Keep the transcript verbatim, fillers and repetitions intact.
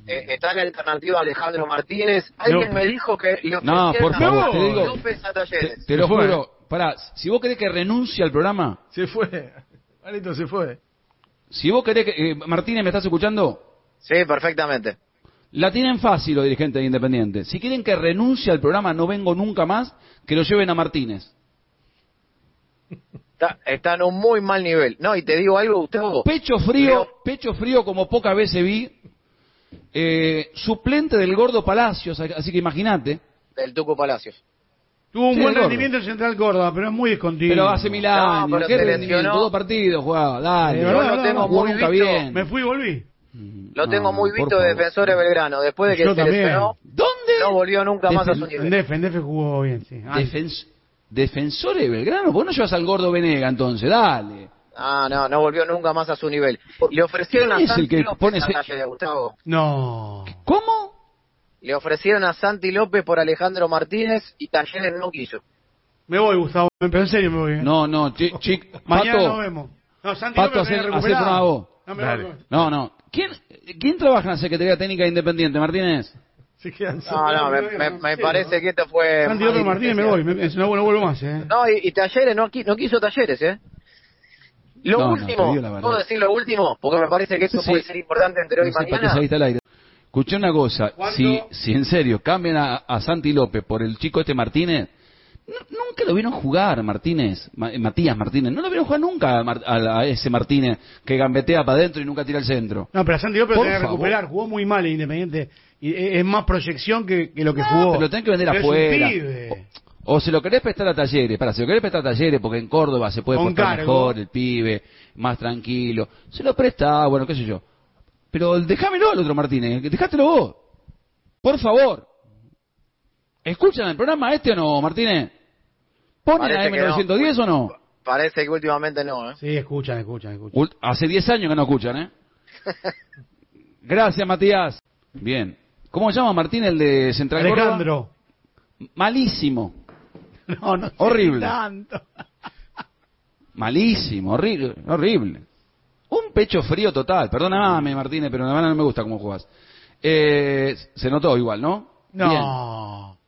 eh, está la alternativa Alejandro Martínez. Alguien no. me dijo que le No, por favor, a te digo, López a Talleres. te, te lo Se fue. juro. Pará, si vos querés que renuncie al programa, Se fue. Marito se fue. si vos querés que... Eh, Martínez, ¿me estás escuchando? Sí, perfectamente. La tienen fácil los dirigentes de Independiente. Si quieren que renuncie al programa No Vengo Nunca Más, que lo lleven a Martínez. Está, está en un muy mal nivel. No, y te digo algo, Gustavo. Pecho frío, Leo- pecho frío como pocas veces vi. Eh, suplente del Gordo Palacios, así que imagínate. Del Tuco Palacios. Tuvo un Sí, buen gordo. rendimiento en Central Córdoba, pero es muy escondido. Pero hace mil años, pero ¿qué se rendimiento? lesionó. Dos partidos jugaba, dale. De Yo verdad, lo no, tengo no, jugó muy nunca visto. bien. Me fui y volví. Lo No, tengo muy por visto de favor. defensor de Belgrano. Después de que Yo se también. lesionó, ¿Dónde? no volvió nunca más a su Defen- En nivel. Defe, en Defe jugó bien, sí. Ah, Defens- Defensores de Belgrano, vos no llevas al Gordo Venega entonces, dale. Ah, no, no volvió nunca más a su nivel. Le ofrecieron a ¿Quién es el Santi que López pone a ese- Talleres, Gustavo. no. ¿Cómo? Le ofrecieron a Santi López por Alejandro Martínez y Talleres no quiso. Me voy, Gustavo. Pero en serio me voy. ¿eh? No, no, chi- chi- Mañana Pato, nos vemos. No, Santi Pato, López hacer- viene hacer recuperado. programa vos. No, me Dale. voy. no, no. ¿Quién, ¿Quién trabaja en la Secretaría Técnica Independiente, Martínez? Se quedan No, no, me, me, me parece que esto fue... Santi López Martínez me voy. Me, es una buena vuelvo más, ¿eh? No, y, y Talleres no, qui- no quiso Talleres, ¿eh? Lo No, no, último, te digo la verdad. ¿puedo decir lo último? Porque me parece que esto Sí. puede ser importante entre hoy y No sé, para que mañana. saliste al aire. Escuché una cosa, ¿Cuánto? si, si en serio cambian a, a Santi López por el chico este Martínez, no- nunca lo vieron jugar, Martínez, Ma- Matías Martínez, no lo vieron jugar nunca a, Mar- a- a ese Martínez que gambetea para adentro y nunca tira el centro. No, pero a Santi López lo Por tenía que favor. recuperar. Jugó muy mal en Independiente. Y es es más proyección que, que lo que No, jugó. pero lo tenés que vender Pero es un afuera. pibe. O, o se lo querés prestar a Talleres, para, se lo querés prestar a Talleres porque en Córdoba se puede Con portar cargo. mejor, el pibe, más tranquilo. Se lo presta, bueno, qué sé yo. Pero déjamelo al otro Martínez, dejátelo vos. Por favor. ¿Escuchan el programa este o no, Martínez? ¿Ponen Parece a que M novecientos diez no. o no? Parece que últimamente no, ¿eh? Sí, escuchan, escuchan, escuchan. Ult- Hace diez años que no escuchan, ¿eh? Gracias, Matías. Bien. ¿Cómo se llama Martín, el de Central Córdoba? Alejandro. Malísimo. No, no sé Horrible. tanto. Malísimo, horrible, horrible. Un pecho frío total. Perdóname, Martínez, pero la verdad no me gusta cómo jugás. Eh, se notó igual, ¿no? No.